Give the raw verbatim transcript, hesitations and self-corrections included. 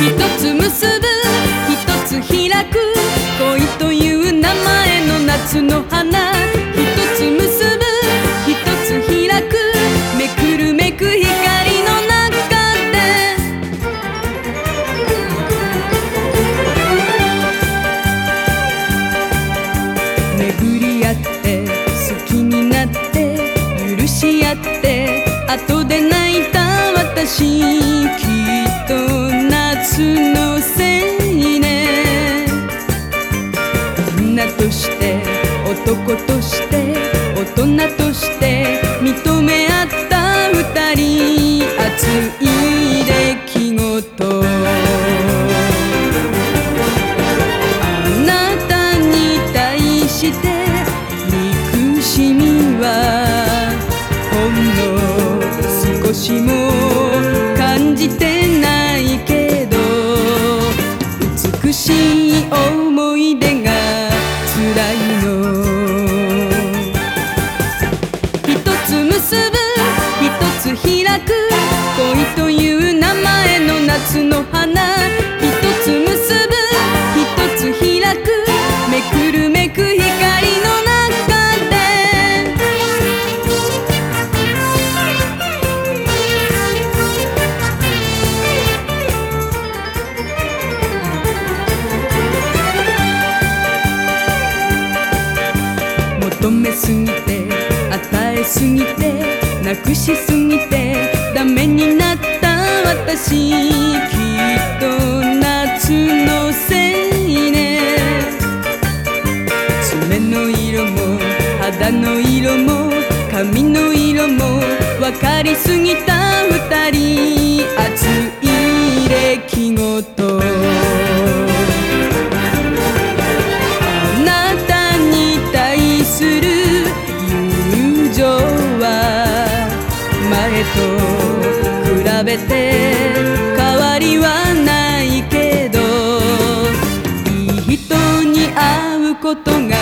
つ結ぶ一つ開く恋という名前の夏の花。一つ結ぶ一つ開くめくるめく光の中で巡り合って好きになって許し合って後で泣いた私、きっと夏のせいね。女として男として大人として認め合った二人、熱い出来事。あなたに対して憎しみはほんの少しも感じてないけど、美しい思い出が辛いの。一つ結ぶ一つ開く恋という名前の夏の花。一つ結ぶ一つ開くめくるめく光の中で求めすぎて与えすぎてなくしすぎてダメになった私、きっと夏のせいね。爪の色も肌の色も髪の色も分かりすぎた二人、熱い出来事。あなたに対する友情は前と比べて変わりはないけど、いい人に会うことが